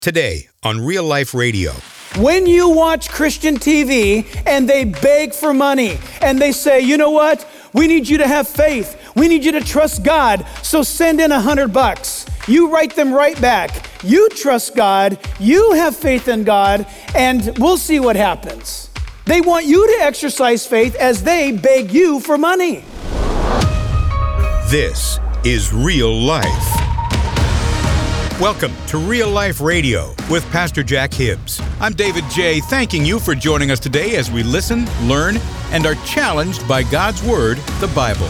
Today on Real Life Radio. When you watch Christian TV and they beg for money and they say, you know what? We need you to have faith. We need you to trust God. So send in $100. You write them right back. You trust God. You have faith in God, and we'll see what happens. They want you to exercise faith as they beg you for money. This is Real Life. Welcome to Real Life Radio with Pastor Jack Hibbs. I'm David J., thanking you for joining us today as we listen, learn, and are challenged by God's Word, the Bible.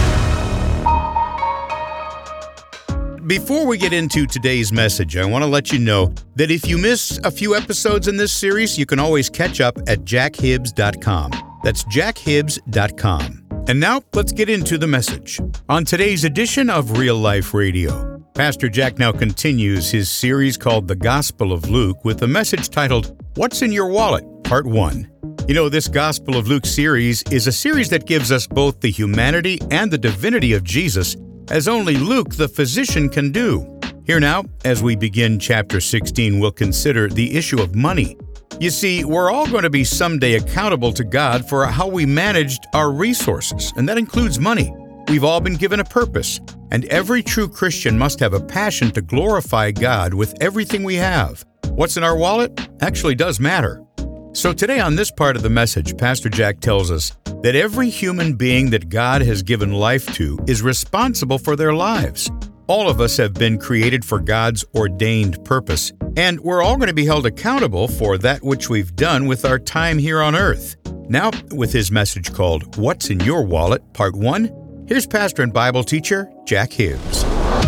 Before we get into today's message, I want to let you know that if you miss a few episodes in this series, you can always catch up at jackhibbs.com. That's jackhibbs.com. And now, let's get into the message. On today's edition of Real Life Radio, Pastor Jack now continues his series called The Gospel of Luke with a message titled, What's in Your Wallet? Part 1. You know, this Gospel of Luke series is a series that gives us both the humanity and the divinity of Jesus, as only Luke, the physician, can do. Here now, as we begin chapter 16, we'll consider the issue of money. You see, we're all going to be someday accountable to God for how we managed our resources, and that includes money. We've all been given a purpose, and every true Christian must have a passion to glorify God with everything we have. What's in our wallet actually does matter. So today on this part of the message, Pastor Jack tells us that every human being that God has given life to is responsible for their lives. All of us have been created for God's ordained purpose, and we're all going to be held accountable for that which we've done with our time here on earth. Now, with his message called What's in Your Wallet, Part 1, here's pastor and Bible teacher, Jack Hibbs.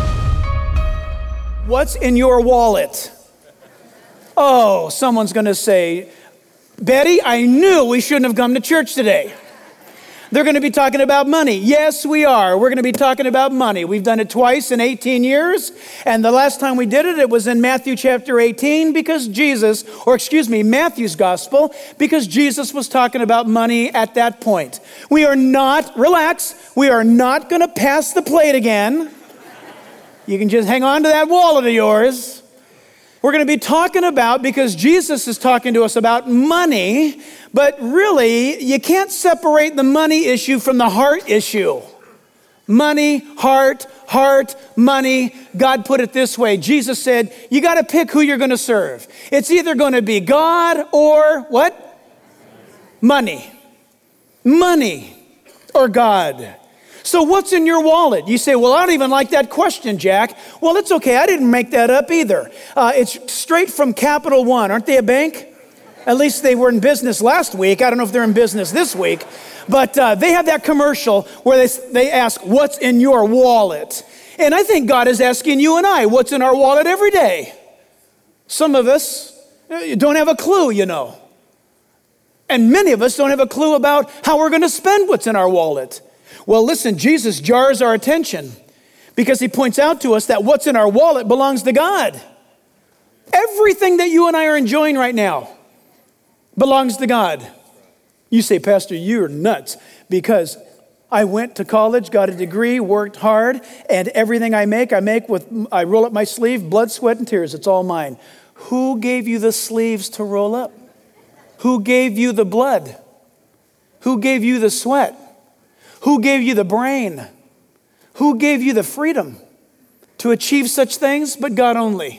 What's in your wallet? Oh, someone's going to say, Betty, I knew we shouldn't have come to church today. They're going to be talking about money. Yes, we are. We're going to be talking about money. We've done it twice in 18 years. And the last time we did it, it was in Matthew chapter 18 Matthew's gospel, because Jesus was talking about money at that point. We are not going to pass the plate again. You can just hang on to that wallet of yours. We're going to be talking about, because Jesus is talking to us about money, but really, you can't separate the money issue from the heart issue. Money, heart, money. God put it this way. Jesus said, you got to pick who you're going to serve. It's either going to be God or what? Money. Money or God. So what's in your wallet? You say, well, I don't even like that question, Jack. Well, it's okay. I didn't make that up either. It's straight from Capital One. Aren't they a bank? At least they were in business last week. I don't know if they're in business this week. But they have that commercial where they ask, what's in your wallet? And I think God is asking you and I, what's in our wallet every day? Some of us don't have a clue, you know. And many of us don't have a clue about how we're going to spend what's in our wallet. Well, listen, Jesus jars our attention because he points out to us that what's in our wallet belongs to God. Everything that you and I are enjoying right now belongs to God. You say, Pastor, you're nuts, because I went to college, got a degree, worked hard, and everything I roll up my sleeve, blood, sweat, and tears. It's all mine. Who gave you the sleeves to roll up? Who gave you the blood? Who gave you the sweat? Who gave you the brain? Who gave you the freedom to achieve such things? But God only.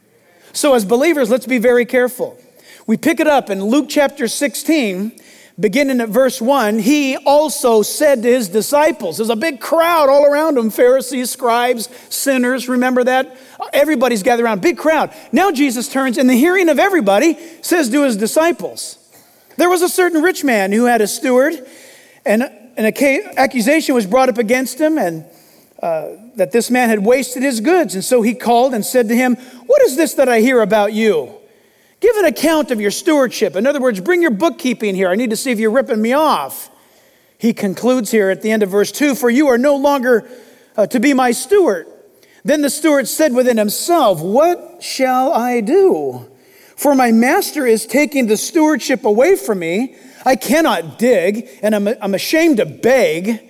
So as believers, let's be very careful. We pick it up in Luke chapter 16, beginning at verse 1. He also said to his disciples, there's a big crowd all around him, Pharisees, scribes, sinners, remember that? Everybody's gathered around, big crowd. Now Jesus turns, in the hearing of everybody, says to his disciples, there was a certain rich man who had a steward, and an accusation was brought up against him, and that this man had wasted his goods. And so he called and said to him, what is this that I hear about you? Give an account of your stewardship. In other words, bring your bookkeeping here. I need to see if you're ripping me off. He concludes here at the end of verse 2, for you are no longer to be my steward. Then the steward said within himself, what shall I do? For my master is taking the stewardship away from me. I cannot dig, and I'm ashamed to beg.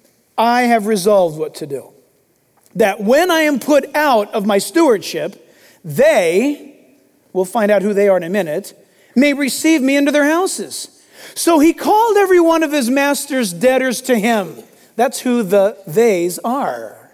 I have resolved what to do. That when I am put out of my stewardship, they we'll find out who they are in a minute, may receive me into their houses. So he called every one of his master's debtors to him. That's who the theys are.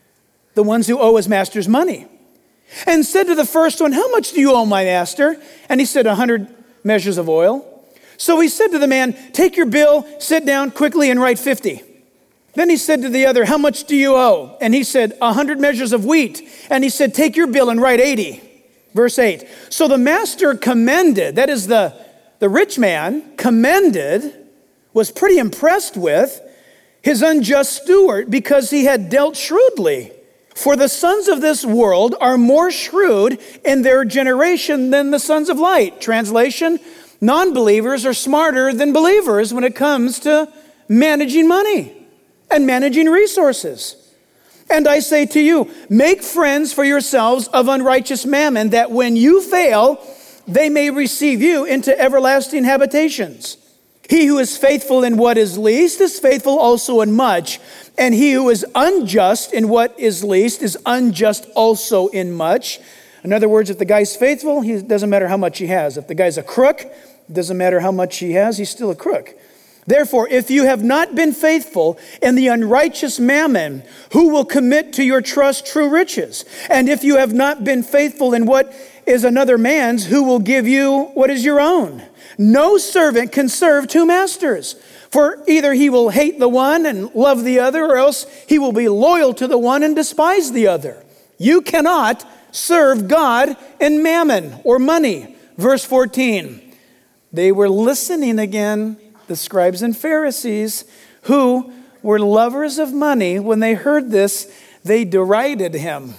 The ones who owe his master's money. And said to the first one, how much do you owe my master? And he said, 100 measures of oil. So he said to the man, take your bill, sit down quickly and write 50. Then he said to the other, how much do you owe? And he said, 100 measures of wheat. And he said, take your bill and write 80. Verse 8. So the master commended, that is the rich man commended, was pretty impressed with his unjust steward because he had dealt shrewdly. For the sons of this world are more shrewd in their generation than the sons of light. Translation, non-believers are smarter than believers when it comes to managing money and managing resources. And I say to you, make friends for yourselves of unrighteous mammon, that when you fail, they may receive you into everlasting habitations. He who is faithful in what is least is faithful also in much. And he who is unjust in what is least is unjust also in much. In other words, if the guy's faithful, it doesn't matter how much he has. If the guy's a crook, it doesn't matter how much he has, he's still a crook. Therefore, if you have not been faithful in the unrighteous mammon, who will commit to your trust true riches? And if you have not been faithful in what is another man's, who will give you what is your own? No servant can serve two masters, for either he will hate the one and love the other, or else he will be loyal to the one and despise the other. You cannot serve God and mammon or money. Verse 14, they were listening again, the scribes and Pharisees, who were lovers of money. When they heard this, they derided him.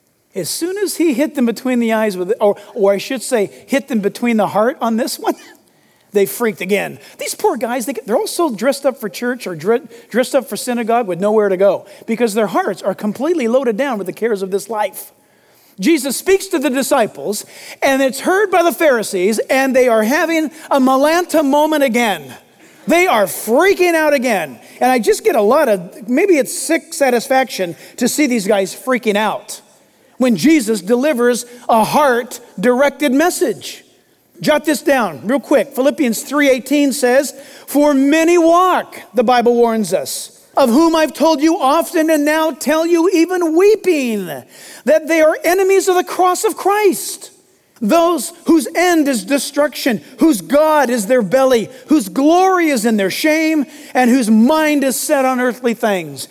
As soon as he hit them between the eyes, or I should say, hit them between the heart on this one, they freaked again. These poor guys, they're all so dressed up for church or dressed up for synagogue with nowhere to go because their hearts are completely loaded down with the cares of this life. Jesus speaks to the disciples, and it's heard by the Pharisees, and they are having a Malanta moment again. They are freaking out again. And I just get a lot of, maybe it's sick satisfaction to see these guys freaking out when Jesus delivers a heart-directed message. Jot this down real quick. Philippians 3:18 says, for many walk, the Bible warns us, of whom I've told you often and now tell you even weeping, that they are enemies of the cross of Christ. Those whose end is destruction, whose God is their belly, whose glory is in their shame, and whose mind is set on earthly things.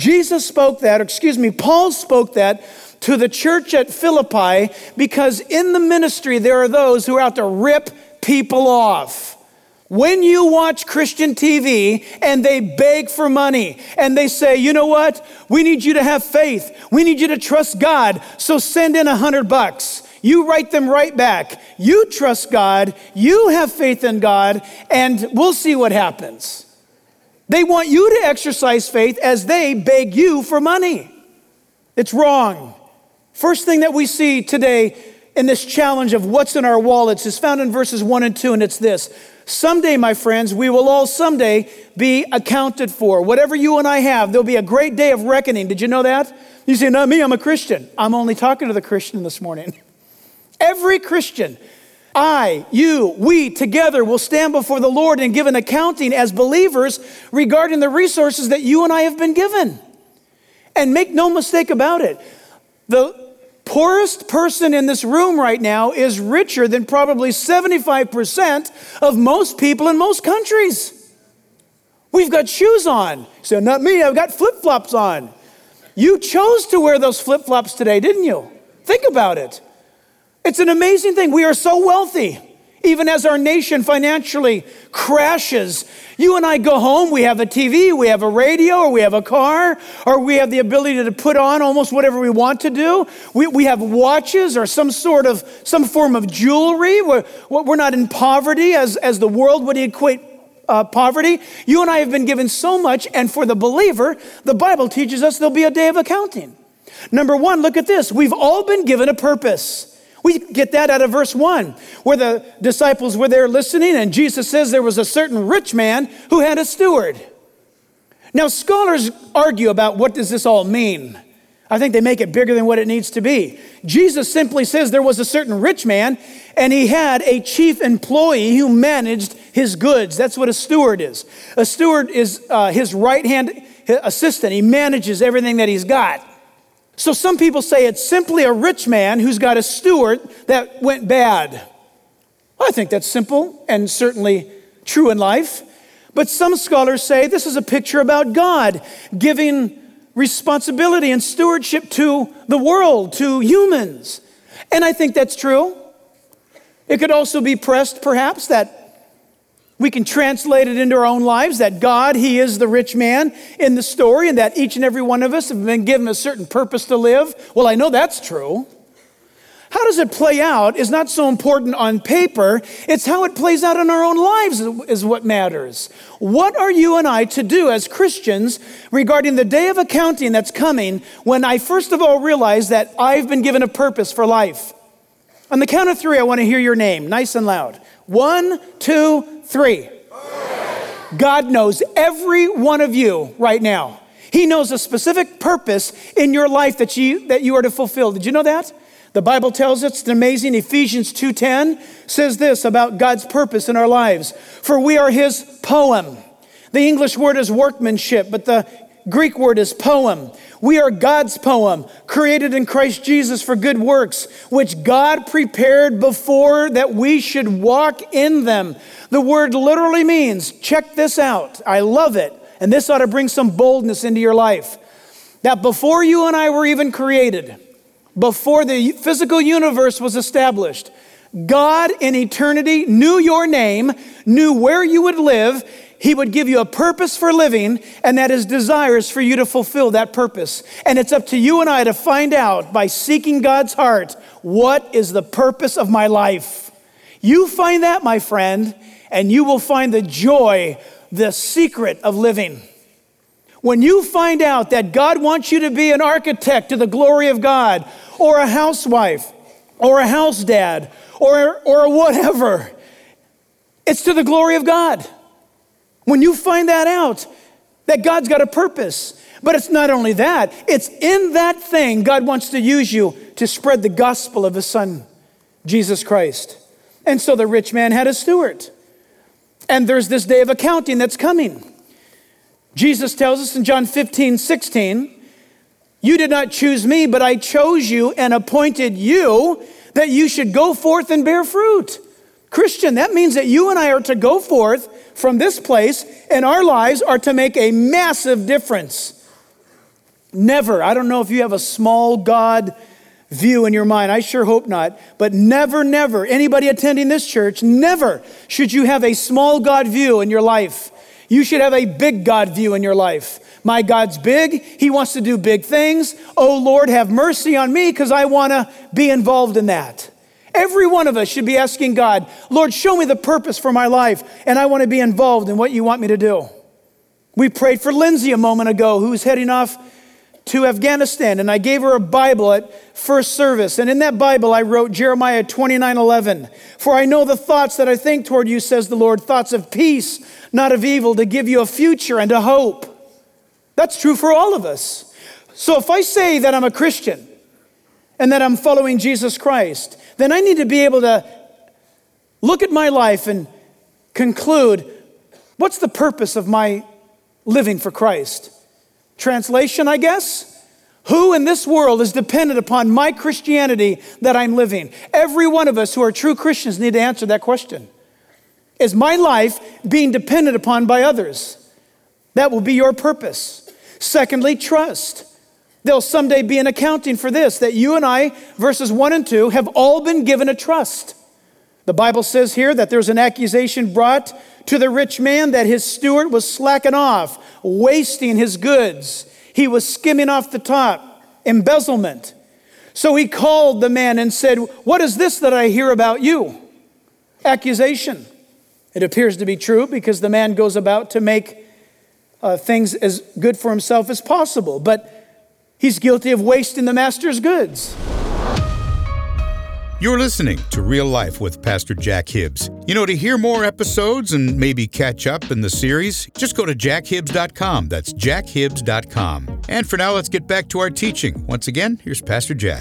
Paul spoke that to the church at Philippi because in the ministry there are those who are out to rip people off. When you watch Christian TV and they beg for money and they say, you know what? We need you to have faith. We need you to trust God. So send in $100. You write them right back. You trust God. You have faith in God, and we'll see what happens. They want you to exercise faith as they beg you for money. It's wrong. First thing that we see today in this challenge of what's in our wallets is found in verses 1 and 2, and it's this. Someday, my friends, we will all someday be accounted for. Whatever you and I have, there'll be a great day of reckoning. Did you know that? You say, not me, I'm a Christian. I'm only talking to the Christian this morning. Every Christian, we together will stand before the Lord and give an accounting as believers regarding the resources that you and I have been given. And make no mistake about it, the poorest person in this room right now is richer than probably 75% of most people in most countries. We've got shoes on. So not me, I've got flip-flops on. You chose to wear those flip-flops today, didn't you? Think about it. It's an amazing thing. We are so wealthy. Even as our nation financially crashes, you and I go home, we have a TV, we have a radio, or we have a car, or we have the ability to put on almost whatever we want to do. We have watches or some form of jewelry. We're not in poverty as the world would equate poverty. You and I have been given so much, and for the believer, the Bible teaches us there'll be a day of accounting. Number one, look at this. We've all been given a purpose. We get that out of verse 1, where the disciples were there listening, and Jesus says there was a certain rich man who had a steward. Now, scholars argue about what does this all mean. I think they make it bigger than what it needs to be. Jesus simply says there was a certain rich man, and he had a chief employee who managed his goods. That's what a steward is. A steward is his right-hand assistant. He manages everything that he's got. So some people say it's simply a rich man who's got a steward that went bad. I think that's simple and certainly true in life. But some scholars say this is a picture about God giving responsibility and stewardship to the world, to humans. And I think that's true. It could also be pressed, perhaps, that we can translate it into our own lives, that God, He is the rich man in the story, and that each and every one of us have been given a certain purpose to live. Well, I know that's true. How does it play out is not so important on paper. It's how it plays out in our own lives is what matters. What are you and I to do as Christians regarding the day of accounting that's coming, when I first of all realize that I've been given a purpose for life? On the count of three, I want to hear your name, nice and loud. 1, 2, 3. God knows every one of you right now. He knows a specific purpose in your life that you are to fulfill. Did you know that? The Bible tells us, it's amazing. Ephesians 2:10 says this about God's purpose in our lives. For we are His poem. The English word is workmanship, but the Greek word is poem. We are God's poem, created in Christ Jesus for good works, which God prepared before that we should walk in them. The word literally means, check this out. I love it. And this ought to bring some boldness into your life. That before you and I were even created, before the physical universe was established, God in eternity knew your name, knew where you would live. He would give you a purpose for living, and that His desire is for you to fulfill that purpose. And it's up to you and I to find out by seeking God's heart, what is the purpose of my life? You find that, my friend, and you will find the joy, the secret of living. When you find out that God wants you to be an architect to the glory of God, or a housewife, or a house dad, or whatever, it's to the glory of God. When you find that out, that God's got a purpose. But it's not only that, it's in that thing God wants to use you to spread the gospel of His Son, Jesus Christ. And so the rich man had a steward. And there's this day of accounting that's coming. Jesus tells us in John 15:16, you did not choose me, but I chose you and appointed you that you should go forth and bear fruit. Christian, that means that you and I are to go forth from this place, and our lives are to make a massive difference. Never, I don't know if you have a small God view in your mind. I sure hope not. But never, anybody attending this church, never should you have a small God view in your life. You should have a big God view in your life. My God's big. He wants to do big things. Oh, Lord, have mercy on me because I want to be involved in that. Every one of us should be asking God, Lord, show me the purpose for my life, and I want to be involved in what you want me to do. We prayed for Lindsay a moment ago, who's heading off to Afghanistan, and I gave her a Bible at first service. And in that Bible, I wrote Jeremiah 29:11. For I know the thoughts that I think toward you, says the Lord, thoughts of peace, not of evil, to give you a future and a hope. That's true for all of us. So if I say that I'm a Christian and that I'm following Jesus Christ, then I need to be able to look at my life and conclude, what's the purpose of my living for Christ? Translation, I guess? Who in this world is dependent upon my Christianity that I'm living? Every one of us who are true Christians need to answer that question. Is my life being dependent upon by others? That will be your purpose. Secondly, trust. There'll someday be an accounting for this, that you and I, verses 1 and 2, have all been given a trust. The Bible says here that there's an accusation brought to the rich man that his steward was slacking off, wasting his goods. He was skimming off the top, embezzlement. So he called the man and said, what is this that I hear about you? Accusation. It appears to be true because the man goes about to make things as good for himself as possible. But he's guilty of wasting the master's goods. You're listening to Real Life with Pastor Jack Hibbs. You know, to hear more episodes and maybe catch up in the series, just go to jackhibbs.com. That's jackhibbs.com. And for now, let's get back to our teaching. Once again, here's Pastor Jack.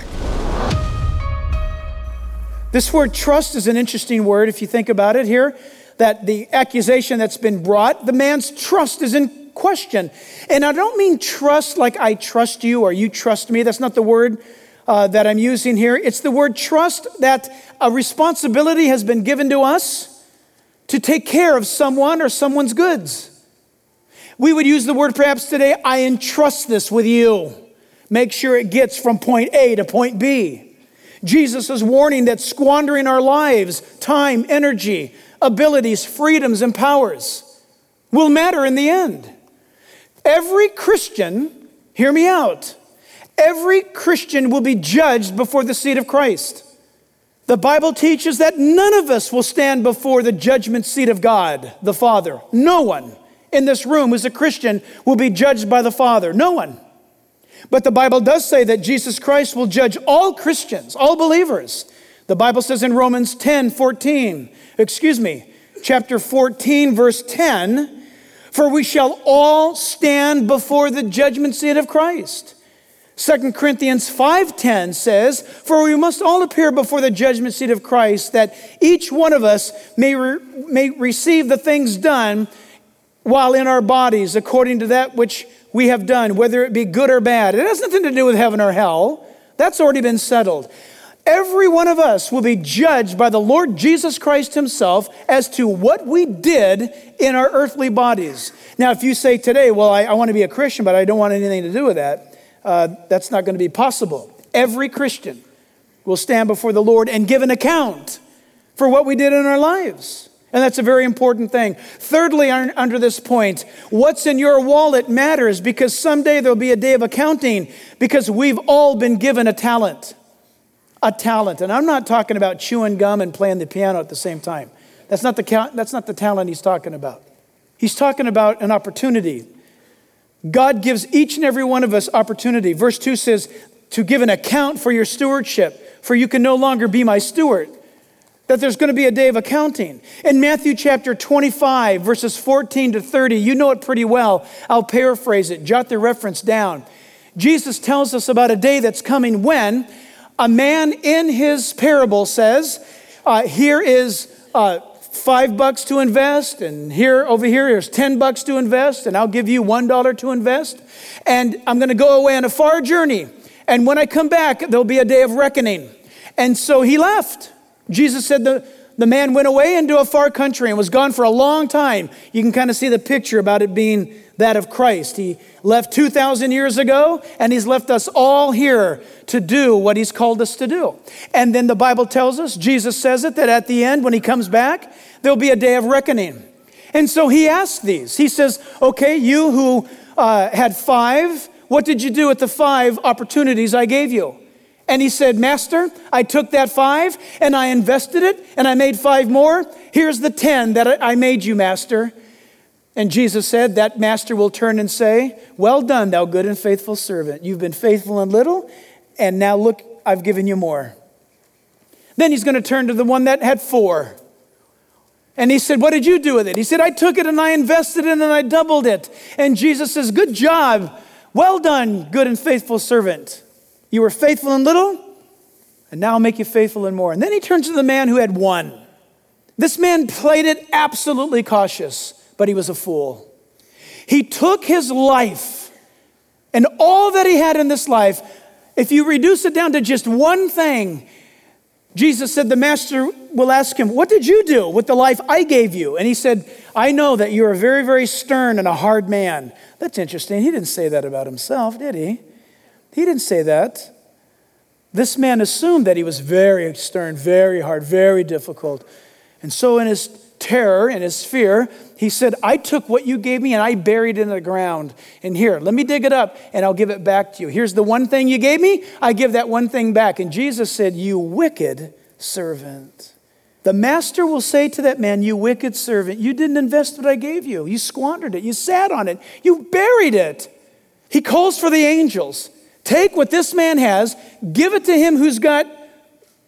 This word trust is an interesting word if you think about it here, that the accusation that's been brought, the man's trust is in question. And I don't mean trust like I trust you or you trust me. That's not the word that I'm using here. It's the word trust, that a responsibility has been given to us to take care of someone or someone's goods. We would use the word perhaps today, I entrust this with you. Make sure it gets from point A to point B. Jesus is warning that squandering our lives, time, energy, abilities, freedoms, and powers will matter in the end. Every Christian, hear me out, every Christian will be judged before the seat of Christ. The Bible teaches that none of us will stand before the judgment seat of God, the Father. No one in this room who's a Christian will be judged by the Father. No one. But the Bible does say that Jesus Christ will judge all Christians, all believers. The Bible says in Romans chapter 14, verse 10, for we shall all stand before the judgment seat of Christ. 2 Corinthians 5:10 says, for we must all appear before the judgment seat of Christ, that each one of us may receive the things done while in our bodies, according to that which we have done, whether it be good or bad. It has nothing to do with heaven or hell. That's already been settled. Every one of us will be judged by the Lord Jesus Christ himself as to what we did in our earthly bodies. Now, if you say today, well, I want to be a Christian, but I don't want anything to do with that, that's not going to be possible. Every Christian will stand before the Lord and give an account for what we did in our lives. And that's a very important thing. Thirdly, under this point, what's in your wallet matters, because someday there'll be a day of accounting, because we've all been given a talent. A talent. And I'm not talking about chewing gum and playing the piano at the same time. That's not the talent he's talking about. He's talking about an opportunity. God gives each and every one of us opportunity. Verse 2 says, to give an account for your stewardship, for you can no longer be my steward. That there's going to be a day of accounting. In Matthew chapter 25, verses 14 to 30, you know it pretty well. I'll paraphrase it. Jot the reference down. Jesus tells us about a day that's coming when a man in his parable says, here is $5 to invest, and over here, here's $10 to invest, and I'll give you $1 to invest. And I'm going to go away on a far journey. And when I come back, there'll be a day of reckoning. And so he left. Jesus said the man went away into a far country and was gone for a long time. You can kind of see the picture about it being that of Christ. He left 2,000 years ago, and he's left us all here to do what he's called us to do. And then the Bible tells us, Jesus says it, that at the end, when he comes back, there'll be a day of reckoning. And so he asked these. He says, okay, you who had 5, what did you do with the 5 opportunities I gave you? And he said, Master, I took that 5 and I invested it and I made 5 more. Here's the 10 that I made you, Master. And Jesus said, that master will turn and say, well done, thou good and faithful servant. You've been faithful in little, and now look, I've given you more. Then he's going to turn to the one that had 4. And he said, what did you do with it? He said, I took it and I invested it and I doubled it. And Jesus says, good job. Well done, good and faithful servant. You were faithful in little, and now I'll make you faithful in more. And then he turns to the man who had 1. This man played it absolutely cautious, but he was a fool. He took his life and all that he had in this life. If you reduce it down to just one thing, Jesus said the master will ask him, what did you do with the life I gave you? And he said, I know that you're a very, very stern and a hard man. That's interesting. He didn't say that about himself, did he? He didn't say that. This man assumed that he was very stern, very hard, very difficult. And so in his terror and his fear, he said, I took what you gave me and I buried it in the ground. And here, let me dig it up and I'll give it back to you. Here's the one thing you gave me. I give that one thing back. And Jesus said, you wicked servant. The master will say to that man, you wicked servant, you didn't invest what I gave you. You squandered it. You sat on it. You buried it. He calls for the angels. Take what this man has, give it to him who's got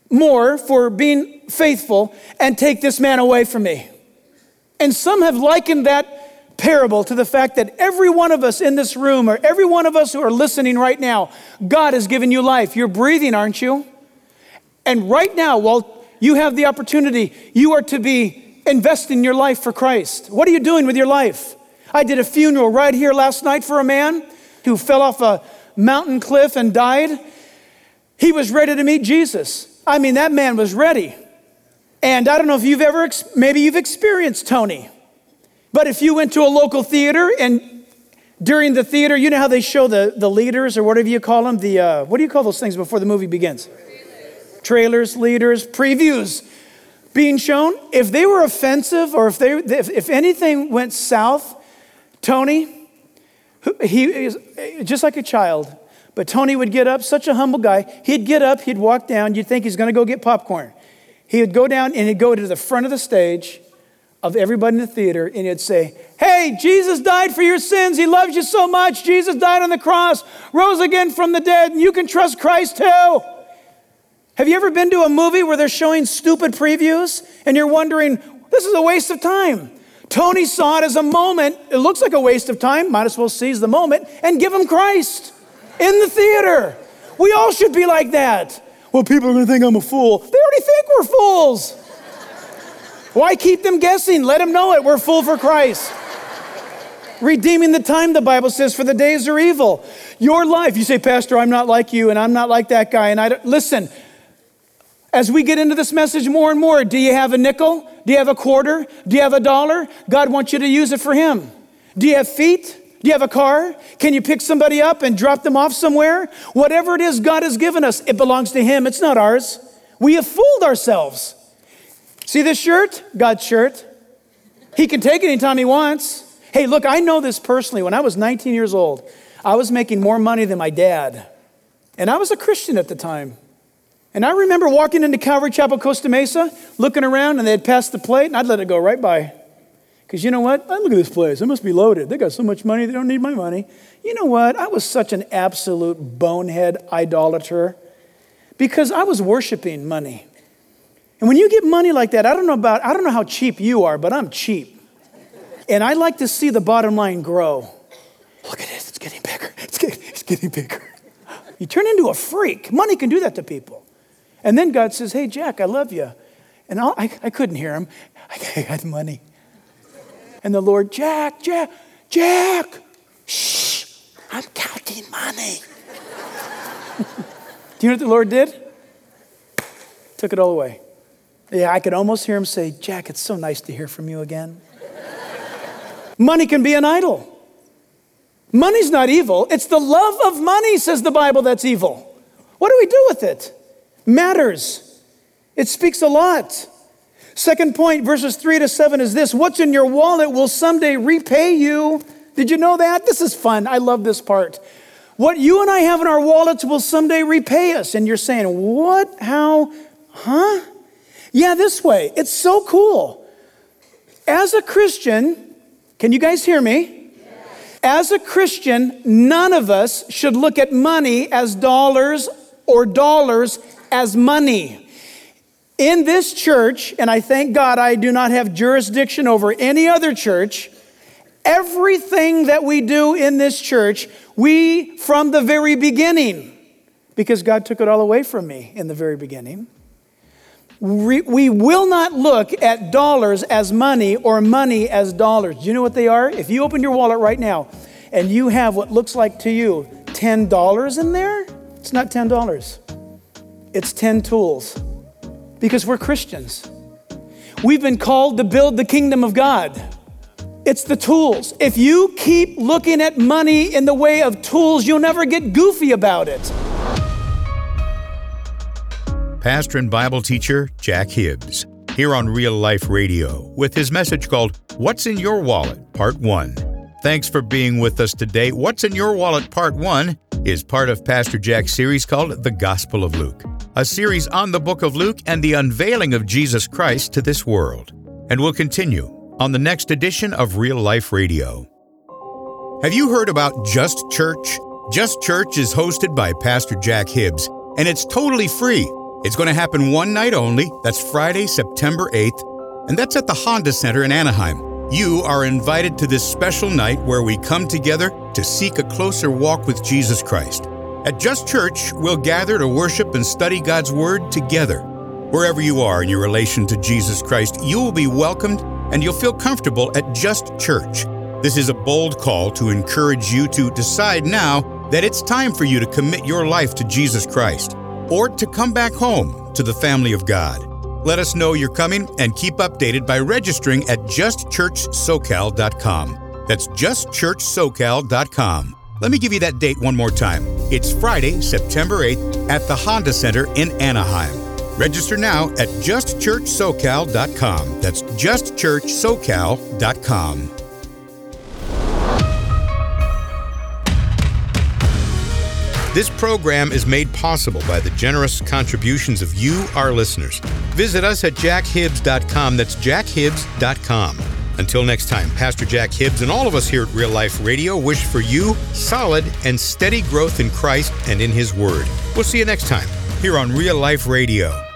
more for being faithful and take this man away from me. And some have likened that parable to the fact that every one of us in this room, or every one of us who are listening right now, God has given you life. You're breathing, aren't you? And right now, while you have the opportunity, you are to be investing your life for Christ. What are you doing with your life? I did a funeral right here last night for a man who fell off a mountain cliff and died. He was ready to meet Jesus. I mean, that man was ready. And I don't know if you've ever, maybe you've experienced Tony. But if you went to a local theater and during the theater, you know how they show the leaders or whatever you call them? What do you call those things before the movie begins? Trailers, leaders, previews being shown. If they were offensive or if anything went south, Tony, he is just like a child. But Tony would get up, such a humble guy. He'd get up, he'd walk down. You'd think he's going to go get popcorn. He would go down and he'd go to the front of the stage of everybody in the theater and he'd say, "Hey, Jesus died for your sins. He loves you so much. Jesus died on the cross, rose again from the dead, and you can trust Christ too." Have you ever been to a movie where they're showing stupid previews and you're wondering, this is a waste of time? Tony saw it as a moment. It looks like a waste of time. Might as well seize the moment and give him Christ in the theater. We all should be like that. Well, people are going to think I'm a fool. They already think we're fools. Why keep them guessing? Let them know it. We're full for Christ. Redeeming the time, the Bible says, for the days are evil. Your life, you say, "Pastor, I'm not like you and I'm not like that guy." And listen, as we get into this message more and more, do you have a nickel? Do you have a quarter? Do you have a dollar? God wants you to use it for Him. Do you have feet? Do you have a car? Can you pick somebody up and drop them off somewhere? Whatever it is God has given us, it belongs to Him. It's not ours. We have fooled ourselves. See this shirt? God's shirt. He can take it anytime He wants. Hey, look, I know this personally. When I was 19 years old, I was making more money than my dad. And I was a Christian at the time. And I remember walking into Calvary Chapel, Costa Mesa, looking around, and they'd pass the plate, and I'd let it go right by. Because you know what? Oh, look at this place. It must be loaded. They got so much money, they don't need my money. You know what? I was such an absolute bonehead idolater because I was worshiping money. And when you get money like that, I don't know how cheap you are, but I'm cheap. And I like to see the bottom line grow. Look at this. It's getting bigger. It's getting bigger. You turn into a freak. Money can do that to people. And then God says, "Hey, Jack, I love you." And I couldn't hear him. I got money. And the Lord, Jack, shh, I'm counting money. Do you know what the Lord did? Took it all away. Yeah, I could almost hear Him say, "Jack, it's so nice to hear from you again." Money can be an idol. Money's not evil. It's the love of money, says the Bible, that's evil. What do we do with it? Matters. It speaks a lot. Second point, verses 3-7 is this: what's in your wallet will someday repay you. Did you know that? This is fun. I love this part. What you and I have in our wallets will someday repay us. And you're saying, what? How? Huh? Yeah, this way. It's so cool. As a Christian, can you guys hear me? Yes. As a Christian, none of us should look at money as dollars or dollars as money. In this church, and I thank God I do not have jurisdiction over any other church, everything that we do in this church, we, from the very beginning, because God took it all away from me in the very beginning, we will not look at dollars as money or money as dollars. Do you know what they are? If you open your wallet right now and you have what looks like to you $10 in there, it's not $10. It's 10 tools. Because we're Christians. We've been called to build the kingdom of God. It's the tools. If you keep looking at money in the way of tools, you'll never get goofy about it. Pastor and Bible teacher Jack Hibbs, here on Real Life Radio, with his message called What's in Your Wallet, Part 1. Thanks for being with us today. What's in Your Wallet, Part 1 is part of Pastor Jack's series called The Gospel of Luke, a series on the book of Luke and the unveiling of Jesus Christ to this world. And we'll continue on the next edition of Real Life Radio. Have you heard about Just Church? Just Church is hosted by Pastor Jack Hibbs, and it's totally free. It's going to happen one night only. That's Friday, September 8th, and that's at the Honda Center in Anaheim. You are invited to this special night where we come together to seek a closer walk with Jesus Christ. At Just Church, we'll gather to worship and study God's Word together. Wherever you are in your relation to Jesus Christ, you will be welcomed and you'll feel comfortable at Just Church. This is a bold call to encourage you to decide now that it's time for you to commit your life to Jesus Christ or to come back home to the family of God. Let us know you're coming and keep updated by registering at justchurchsocal.com. That's justchurchsocal.com. Let me give you that date one more time. It's Friday, September 8th at the Honda Center in Anaheim. Register now at justchurchsocal.com. That's justchurchsocal.com. This program is made possible by the generous contributions of you, our listeners. Visit us at jackhibbs.com. That's jackhibbs.com. Until next time, Pastor Jack Hibbs and all of us here at Real Life Radio wish for you solid and steady growth in Christ and in His Word. We'll see you next time here on Real Life Radio.